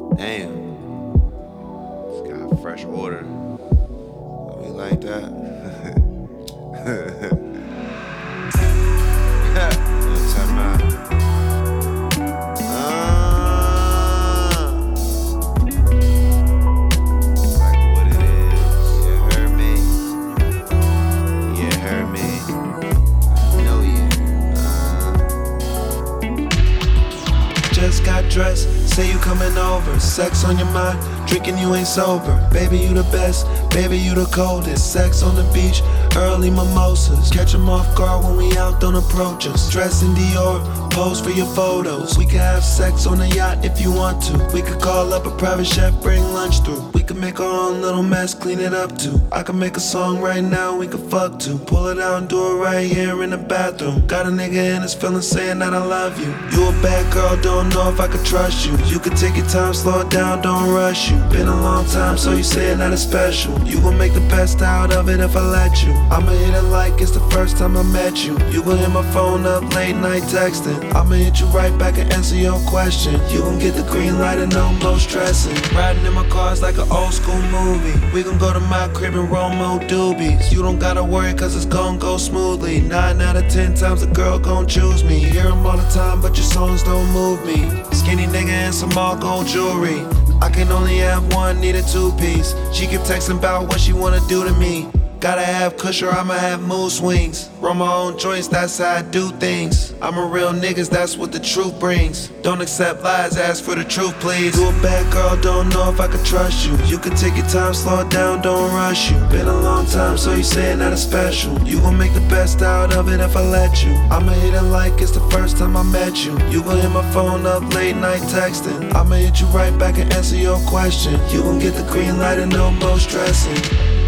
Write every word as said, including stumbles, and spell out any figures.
Damn, it's got a fresh order. Oh, you like that? Yeah, time out. Ah, like what it is. You heard me? You heard me? I know you. Uh. Just got dressed, say you coming over. Sex on your mind, drinking you ain't sober. Baby, you the best, baby, you the coldest. Sex on the beach, early mimosas. Catch 'em off guard when we out, don't approach us. Dress in Dior, pose for your photos. We can have sex on the yacht if you want to. We could call up a private chef, bring lunch through. We can make our own little mess, clean it up too. I can make a song right now, we can fuck too. Pull it out and do it right here in the bathroom. Got a nigga in his feelings saying that I love you. You a bad girl, don't know if I could trust you. You can take your time, slow it down, don't rush you. Been a long time, so you saying that it's special. You gon' make the best out of it if I let you. I'ma hit it like it's the first time I met you. You gon' hit my phone up late night texting. I'ma hit you right back and answer your question. You gon' get the green light and no more stressing. Riding in my cars like an old school movie. We gon' go to my crib and roll more doobies. You don't gotta worry cause it's gon' go smoothly. Nine out of ten times a girl gon' choose me. Hear 'em all the time but your songs don't move me. Skinny nigga and some all gold jewelry. I can only have one, need a two-piece. She keep texting about what she wanna do to me. Gotta have kush or I'ma have mood swings. Roll my own joints, that's how I do things. I'm a real niggas, that's what the truth brings. Don't accept lies, ask for the truth please. You a bad girl, don't know if I could trust you. You can take your time, slow it down, don't rush you. Been a long time, so you saying that it's special. You gon' make the best out of it if I let you. I'ma hit it like it's the first time I met you. You gon' hit my phone up late night texting. I'ma hit you right back and answer your question. You gon' get the green light and no more stressing.